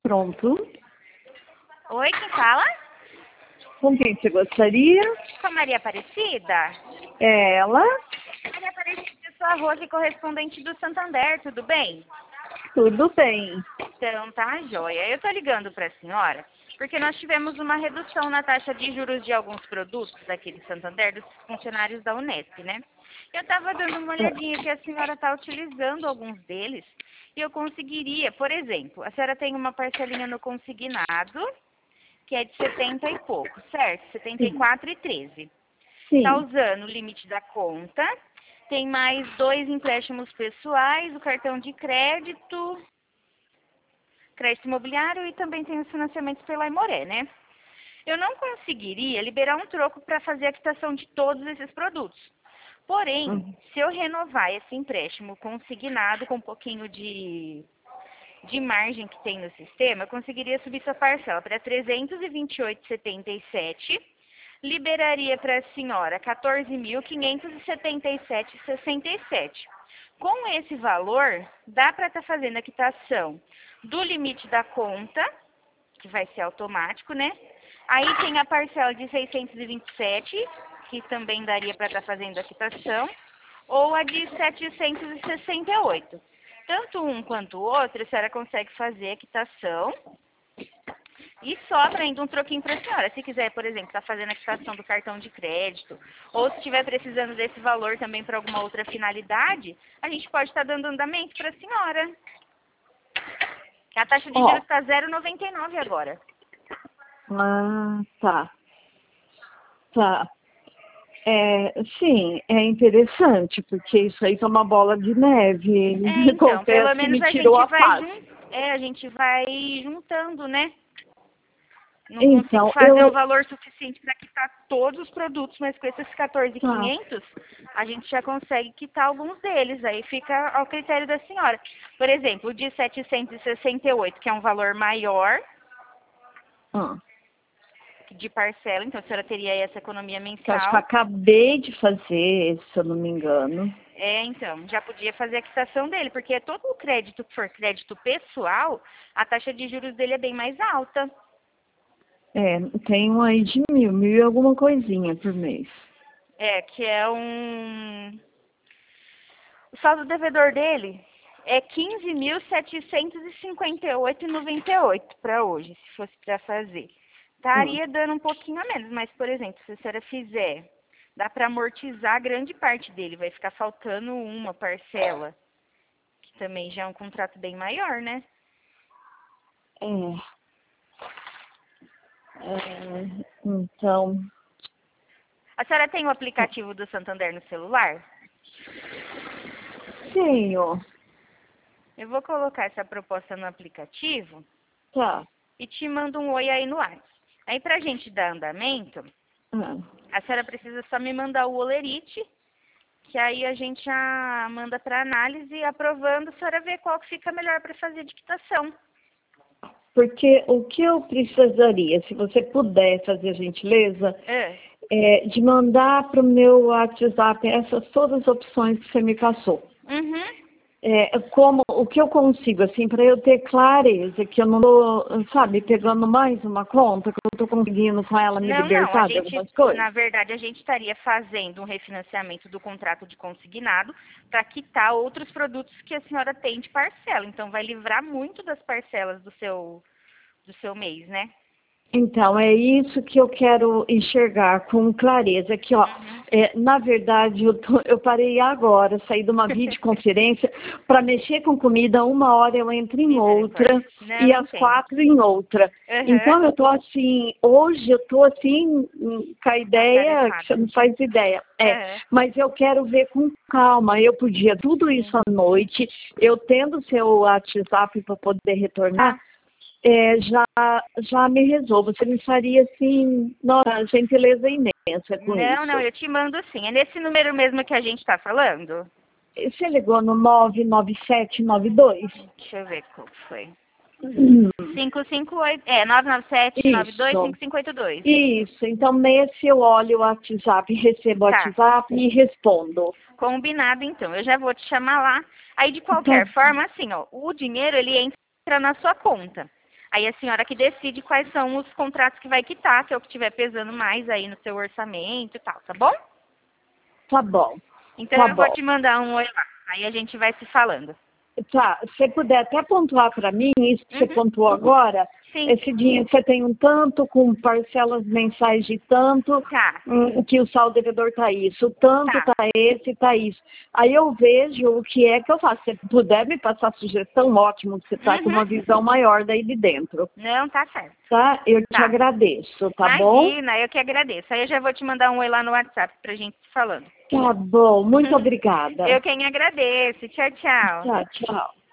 Pronto. Oi, quem fala? Com quem você gostaria? Com a Maria Aparecida? É ela? Maria Aparecida, eu sou a Rose, correspondente do Santander, tudo bem? Tudo bem. Então, tá joia. Eu tô ligando para a senhora porque nós tivemos uma redução na taxa de juros de alguns produtos aqui de Santander, dos funcionários da Unesp, né? Eu estava dando uma olhadinha que a senhora está utilizando alguns deles e eu conseguiria, por exemplo, a senhora tem uma parcelinha no consignado, que é de 70 e pouco, certo? 74,13. Está Sim. usando o limite da conta, tem mais 2 empréstimos pessoais, o cartão de crédito imobiliário e também tem os financiamentos pela Aimoré, né? Eu não conseguiria liberar um troco para fazer a quitação de todos esses produtos. Porém, se eu renovar esse empréstimo consignado com um pouquinho de margem que tem no sistema, eu conseguiria subir sua parcela para 328,77, liberaria para a senhora 14.577,67. Com esse valor, dá para estar fazendo a quitação do limite da conta, que vai ser automático, né? Aí tem a parcela de 627, que também daria para estar fazendo a quitação, ou a de 768. Tanto um quanto o outro, a senhora consegue fazer a quitação e sobra ainda um troquinho para a senhora. Se quiser, por exemplo, estar fazendo a quitação do cartão de crédito, ou se estiver precisando desse valor também para alguma outra finalidade, a gente pode estar dando andamento para a senhora. A taxa de juros está 0,99 agora. Ah, tá. Tá. Sim, é interessante, porque isso aí tá uma bola de neve. Então, pelo Confesso que menos me a tirou gente a vai paz. a gente vai juntando, né? Não consigo Então, fazer um valor suficiente para quitar todos os produtos, mas com esses Tá. 14.500 a gente já consegue quitar alguns deles. Aí fica ao critério da senhora. Por exemplo, o de 768, que é um valor maior de parcela, então a senhora teria aí essa economia Que eu acho que eu mensal. acabei de fazer, se eu não me engano. Então, já podia fazer a quitação dele, porque todo o crédito que for crédito pessoal, a taxa de juros dele é bem mais alta. Tem um aí de 1.000 e alguma coisinha por mês. Que é um... O saldo devedor dele é 15.758,98 para hoje, se fosse para fazer. Estaria dando um pouquinho a menos, mas, por exemplo, se a senhora fizer, dá para amortizar grande parte dele, vai ficar faltando uma parcela, que também já é um contrato bem maior, né? Então, A senhora tem o aplicativo do Santander no celular? tenho. Eu vou colocar essa proposta no aplicativo Tá. e te mando um oi aí no WhatsApp. Aí, pra gente dar andamento, a senhora precisa só me mandar o olerite, que aí a gente já manda para análise e aprovando, a senhora vê qual que fica melhor para fazer de quitação. Porque o que eu precisaria, se você puder fazer a gentileza, de mandar para o meu WhatsApp todas as opções que você me passou. O que eu consigo, assim, para eu ter clareza, que eu não estou, sabe, pegando mais uma conta, que eu estou conseguindo com ela me libertar de algumas coisas. Na verdade, a gente estaria fazendo um refinanciamento do contrato de consignado para quitar outros produtos que a senhora tem de parcela. Então, vai livrar muito das parcelas do seu mês, né? Então, é isso que eu quero enxergar com clareza. Aqui, na verdade, eu parei agora, saí de uma videoconferência para mexer com comida, 1 hora eu entro em outra e às 4 em outra. Então, eu tô assim, hoje eu tô assim, com a ideia que você não faz ideia. Mas eu quero ver com calma. Eu podia tudo isso à noite, eu tendo seu WhatsApp para poder retornar. Já me resolvo. Você me faria, assim, nossa, gentileza imensa com isso. Não, eu te mando sim. É nesse número mesmo que a gente está falando? Você ligou no 99792? Deixa eu ver qual foi. 997-92-5582. Isso, então nesse eu olho o WhatsApp, recebo o WhatsApp e respondo. Combinado, então. Eu já vou te chamar lá. Aí, de qualquer forma, assim, o dinheiro, ele entra na sua conta. Aí a senhora que decide quais são os contratos que vai quitar, que é o que estiver pesando mais aí no seu orçamento e tal, tá bom? Tá bom. Então Tá eu vou bom. te mandar um oi lá. Aí a gente vai se falando. Tá, se você puder até pontuar para mim, isso que você Uhum. pontuou agora, Sim. esse dinheiro você tem um tanto, com parcelas mensais de tanto, Tá. que o saldo devedor tá isso, o tanto Tá. tá esse, tá isso. Aí eu vejo o que é que eu faço. Se você puder me passar sugestão, ótimo, que você tá com uma Uhum. visão maior daí de dentro, Não, tá certo. tá? Eu te Tá. agradeço, tá bom? Imagina, eu que agradeço. Aí eu já vou te mandar um oi lá no WhatsApp pra gente se falando. Tá bom, muito obrigada. Eu quem agradeço. Tchau, tchau. Tchau, tchau.